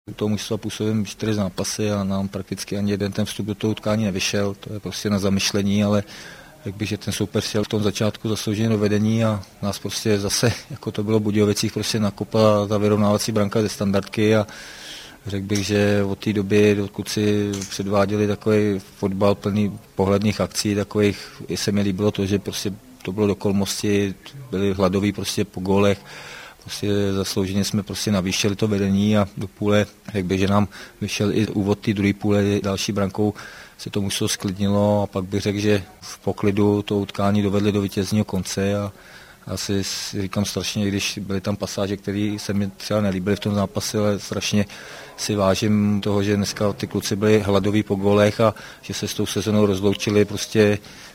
U toho mužstva působím 4 zápasy a nám prakticky ani jeden ten vstup do toho utkání nevyšel. To je prostě na zamyšlení, ale řekl bych, že ten soupeř šel v tom začátku zaslouženě do vedení a nás prostě zase, jako to bylo v Budějovicích, prostě nakopla ta vyrovnávací branka ze standardky a řekl bych, že od té doby, dokud si předváděli takový fotbal plný pohledných akcí, takových, i se mi líbilo to, že prostě to bylo do kolmosti, byli hladoví prostě po gólech, prostě zaslouženě jsme prostě navýšili to vedení a do půle, řekl bych, že nám vyšel i úvod té druhé půle, další brankou se to muselo sklidnilo a pak bych řekl, že v poklidu to utkání dovedli do vítězního konce a asi říkám strašně, když byly tam pasáže, které se mi třeba nelíbily v tom zápase, ale strašně si vážím toho, že dneska ty kluci byli hladoví po gólech a že se s tou sezónou rozloučili prostě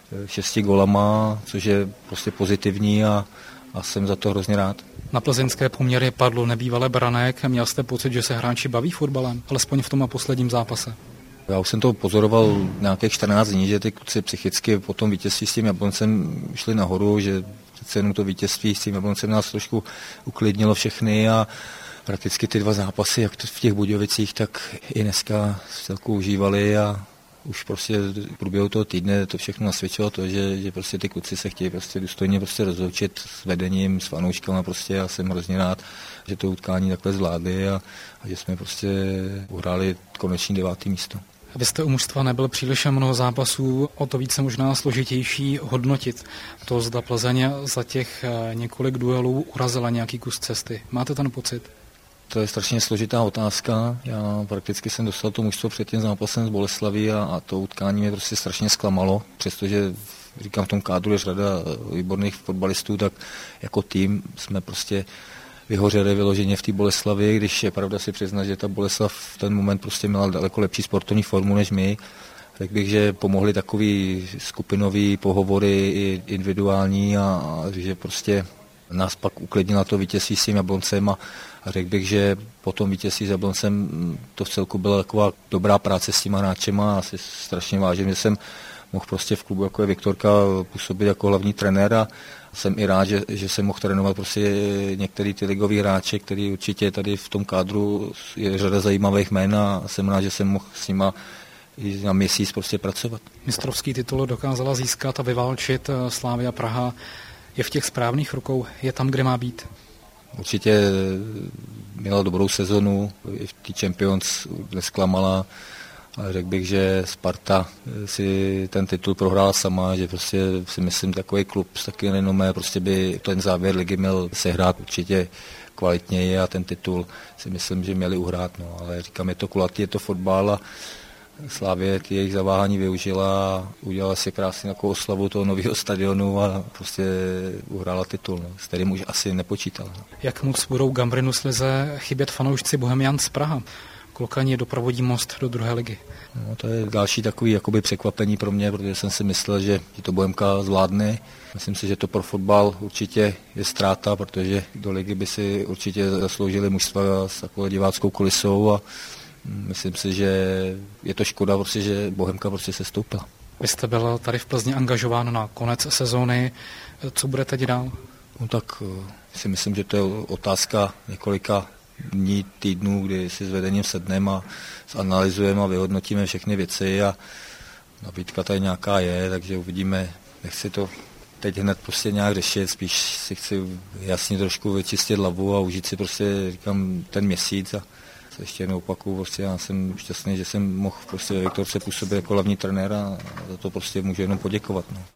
6 gólama, což je prostě pozitivní a jsem za to hrozně rád. Na plzeňské poměry padlo nebývalé branek. Měl jste pocit, že se hráči baví fotbalem, alespoň v tom a posledním zápase? Já už jsem to pozoroval nějakých 14 dní, že ty kluci psychicky po tom vítězství s tím Jabloncem šli nahoru, že přece jenom to vítězství s tím Jabloncem nás trošku uklidnilo všechny a prakticky ty 2 zápasy, jak v těch Budějovicích, tak i dneska celku užívali a už prostě v průběhu toho týdne to všechno nasvědčilo to, že prostě ty kluci se chtějí prostě důstojně prostě rozloučit s vedením, s fanouškama prostě a jsem hrozně rád, že to utkání takhle zvládli a že jsme prostě uhráli konečný 9. místo. Vy jste u mužstva nebyl příliš mnoho zápasů, o to více možná složitější hodnotit. To zda Plzeň za těch několik duelů urazila nějaký kus cesty. Máte ten pocit? To je strašně složitá otázka. Já prakticky jsem dostal to mužstvo před tím zápasem z Boleslaví a to utkání mě prostě strašně zklamalo, přestože říkám, v tom kádru je řada výborných fotbalistů, tak jako tým jsme prostě vyhořeli vyloženě v té Boleslavi, když je pravda si přiznat, že ta Boleslav v ten moment prostě měla daleko lepší sportovní formu než my. Řekl bych, že pomohly takový skupinový pohovory i individuální a že prostě nás pak uklidnila to vítězství s tím Jabloncem a řekl bych, že po tom vítězství s Jabloncem to v celku byla taková dobrá práce s těma hráčema a si strašně vážím, že jsem mohl prostě v klubu jako je Viktorka působit jako hlavní trenér a jsem i rád, že jsem mohl trénovat prostě některý ty ligový hráče, který určitě tady v tom kádru je řada zajímavých jmen a jsem rád, že jsem mohl s nima i na měsíc prostě pracovat. Mistrovský titul dokázala získat a vyválčit Slavia Praha. Je v těch správných rukou, je tam, kde má být? Určitě měla dobrou sezonu, i v té Champions nesklamala, ale řekl bych, že Sparta si ten titul prohrála sama, že prostě si myslím, takový klub s takovým renomé prostě by ten závěr ligy měl sehrát určitě kvalitněji a ten titul si myslím, že měli uhrát, no, ale říkám, je to kulatý, je to fotbal a Slavie jejich zaváhání využila a udělala si krásně takovou oslavu toho nového stadionu a prostě uhrála titul, no, s kterým už asi nepočítala. No. Jak moc budou Gambrinu slize chybět fanoušci Bohemians z Praha? Klokani doprovodí Most do 2. ligy. No, to je další takový jakoby překvapení pro mě, protože jsem si myslel, že to Bohemka zvládne. Myslím si, že to pro fotbal určitě je ztráta, protože do ligy by si určitě zasloužili mužstva s takovou diváckou kulisou a myslím si, že je to škoda, prostě, že Bohemka prostě se stoupila. Vy jste byl tady v Plzni angažován na konec sezóny. Co bude teď dál? No tak si myslím, že to je otázka několika dní, týdnů, kdy si s vedením sedneme a zanalyzujeme a vyhodnotíme všechny věci a nabídka tady nějaká je, takže uvidíme, nechci to teď hned prostě nějak řešit, spíš si chci jasně trošku vyčistit hlavu a užít si prostě, říkám, ten měsíc a ještě jednou opakuju, prostě já jsem šťastný, že jsem mohl prostě ve Viktorce působit jako hlavní trenér a za to prostě můžu jenom poděkovat. No.